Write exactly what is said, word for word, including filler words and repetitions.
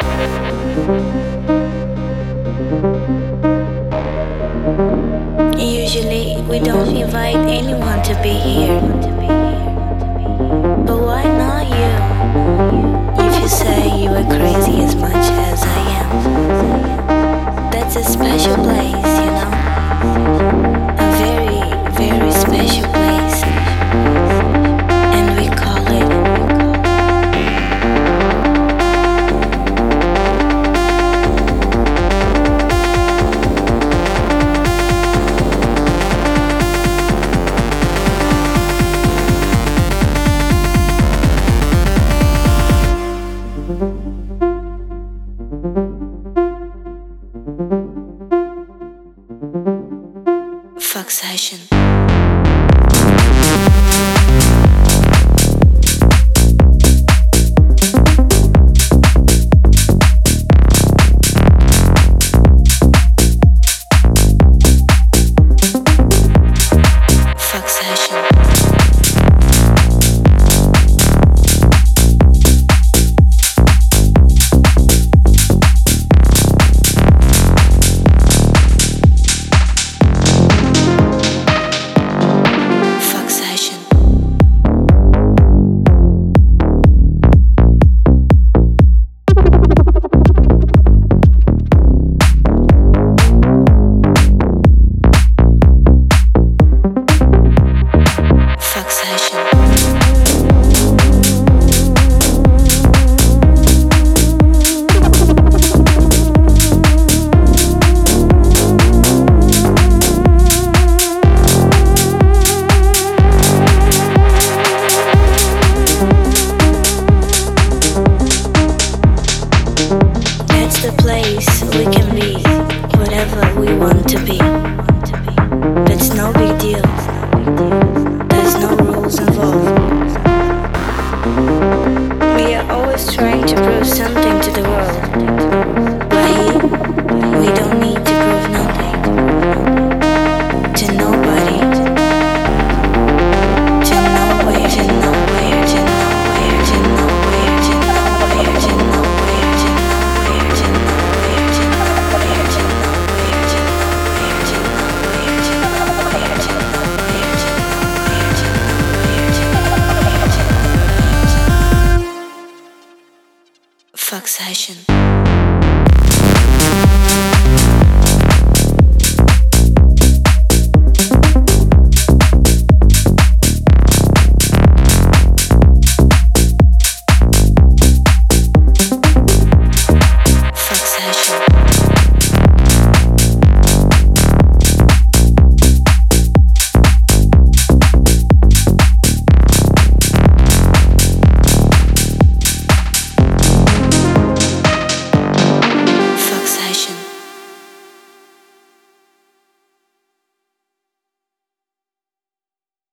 Usually, we don't invite anyone to be here. But why not you? If you say you are crazy as much as I am, that's a special place, you know? A very, very special place. And we call it Fuck Session. Fuck Session. The place we can be whatever we want to be. That's no big deal. There's no rules involved. We are always trying to prove something to the world. But here, we don't need to prove nothing to nobody. To nowhere, to nowhere, to nowhere, to nowhere, to nowhere, to nowhere, to nowhere, to nowhere, to nowhere, to nowhere, to nowhere, to nowhere, to nowhere, to nowhere, to nowhere, to nowhere, to nowhere, to nowhere. Fuck Session.